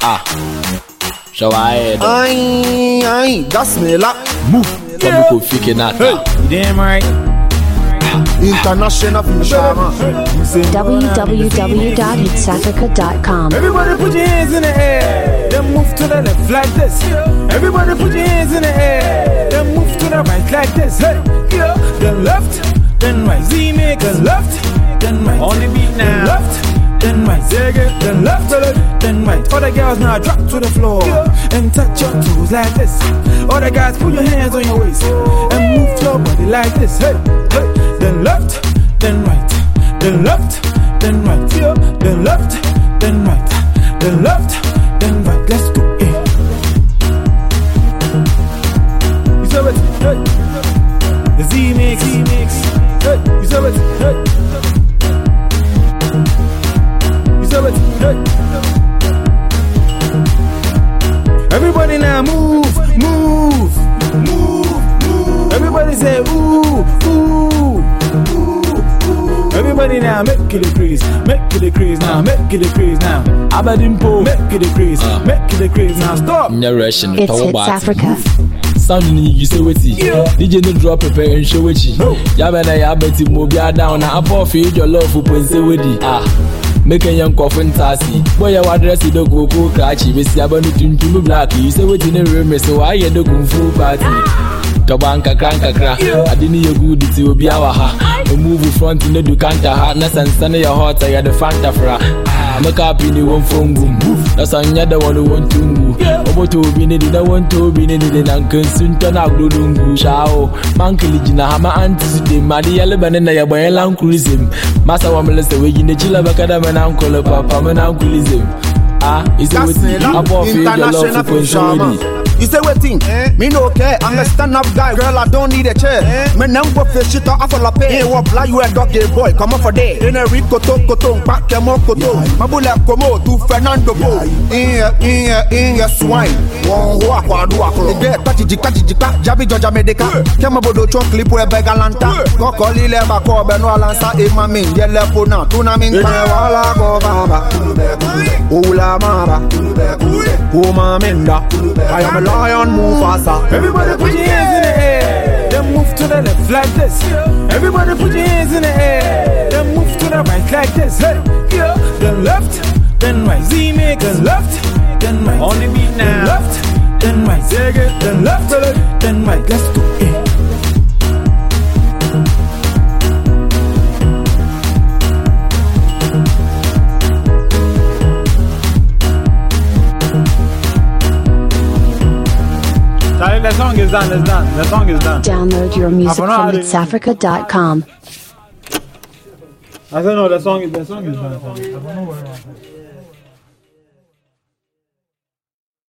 Shawai. Aye, that's me la. Move. Come fike na. Damn right. International Fisherman. www.hitsafrica.com. Everybody put your hands in the air. Then move to the left like this. Everybody put your hands in the air. Then move to the right like this. Hey, yeah. Then left, then right. Z-Mix. Then left, then right. On the beat now. Then left, then right. Then left, then right. Other girls now drop to the floor and touch your toes like this. Other guys put your hands on your waist and move your body like this. Hey, hey. Then left, then right. Then left, then right. Then left, then right. Then left, then right. Let's go. You saw it. Hey. The Z-Mix. Hey. You saw it. Hey. You saw it. Hey. Everybody now move. Everybody say ooh. Everybody now make it a craze now, make it a craze now. Abadimpo, make it a craze now. Stop. Narration. It's Hits Africa. Sound you say what DJ no drop prepare and show what Yabana yabeti mobile down na up feed your love for say wedi. Make a young coffin tassy. Boy, I address it, go catchy. We see about to black. You say what in the room, so I had the kung fu party. Tabanka cranka crack. I didn't hear good to be our ha. We move front in the Ducanta harness and send your heart. I had the Fanta fra. Make up in the one phone boom. That's another one who want to move. Obo to be needed, I want to be needed, and consume turn out Gludungu. Shao, Mankilijina, Hama Antis, Madia Lebanon, and Yabayan Cruising. Master Wamelas away in the Chilla Bacadam and Uncle Papa and Uncle Ism. It's a international Fisherman. You say what thing? Me no care. I'm a stand-up guy, girl. I don't need a chair. Me number fish shit off a pay. Hey, what fly you a dog boy? Come on for day. In a rip koto, pack your more koto. Mabula como to Fernando Bo. In your swine. One walk, the day, Tachijika, Jabi Georgia Medica. Kemabodo chon clip where Begalanta. Kokoli leva ko Beno Lansa, Emamin, Yelepona, Tunamin, Wala go Baba. Ula Maba. Uma Minda. I am a lion, move faster. Everybody put your hands in the air. Then move to the left like this. Everybody put your hands in the air. Then move to the right like this. Hey, yeah. Then left, then right. Z-Mix. Then left, then right. On the beat now. Then left, then right. Then left, then right. Let's go. The song is done, The song is done. Download your music from hitsafrica.com. I don't know, the song is done. I don't know where